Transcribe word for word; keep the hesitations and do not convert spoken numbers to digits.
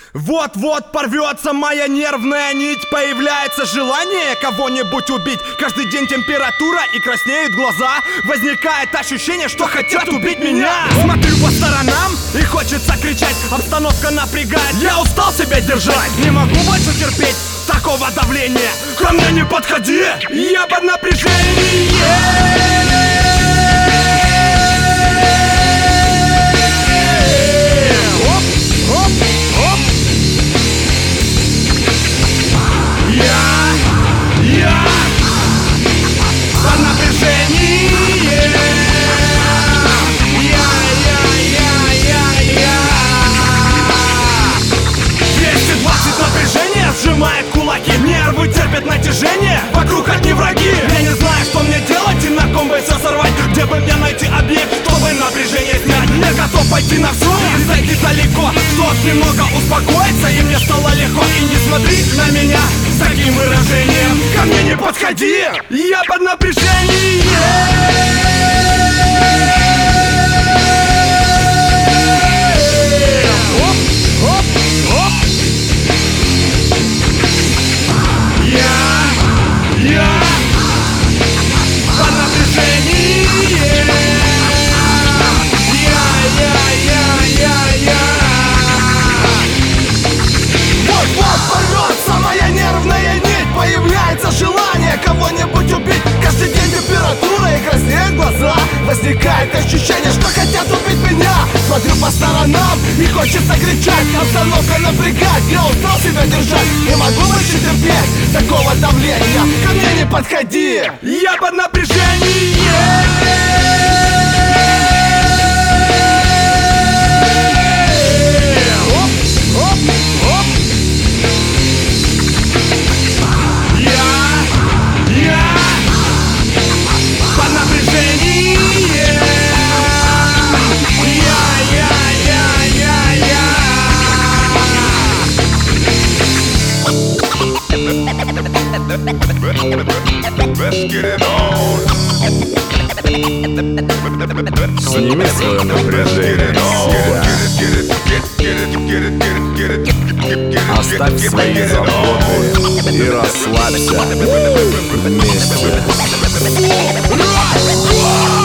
Вот-вот порвется моя нервная нить. Появляется желание кого-нибудь убить. Каждый день температура и краснеют глаза. Возникает ощущение, что хотят убить меня. Смотрю по сторонам и хочется кричать. Обстановка напрягает, я устал себя держать. Не могу больше терпеть такого давления. Ко мне не подходи, я под напряжением. Сжимает кулаки, нервы терпят натяжение. Вокруг одни враги. Я не знаю, что мне делать и на ком бы все сорвать. Где бы мне найти объект, чтобы напряжение снять. Я готов пойти на все и зайти далеко, чтоб немного успокоиться и мне стало легко. И не смотри на меня с таким выражением. Ко мне не подходи, я под напряжением. Желание кого-нибудь убить. Каждый день температура и краснеют глаза. Возникает ощущение, что хотят убить меня. Смотрю по сторонам и хочется кричать. Обстановка напрягает, я устал себя держать. Не могу больше терпеть такого давления. Ко мне не подходи, я под напряжением. Сними свое напряжение с себя. Оставь свои заботы и расслабься вместе.